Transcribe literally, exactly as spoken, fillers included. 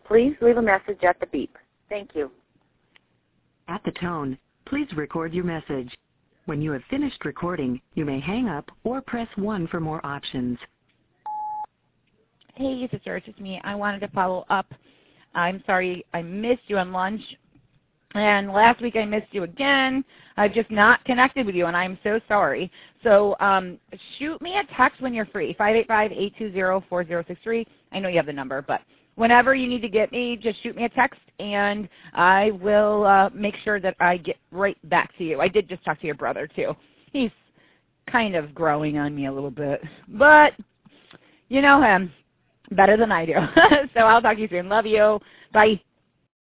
Please leave a message at the beep. Thank you. At the tone, please record your message. When you have finished recording, you may hang up or press one for more options. Hey, sister, it's just me. I wanted to follow up. I'm sorry I missed you on lunch. And last week I missed you again. I've just not connected with you, and I'm so sorry. So um, shoot me a text when you're free, five eight five, eight two zero, four zero six three. I know you have the number, but whenever you need to get me, just shoot me a text, and I will uh, make sure that I get right back to you. I did just talk to your brother, too. He's kind of growing on me a little bit, but you know him better than I do. So I'll talk to you soon. Love you. Bye.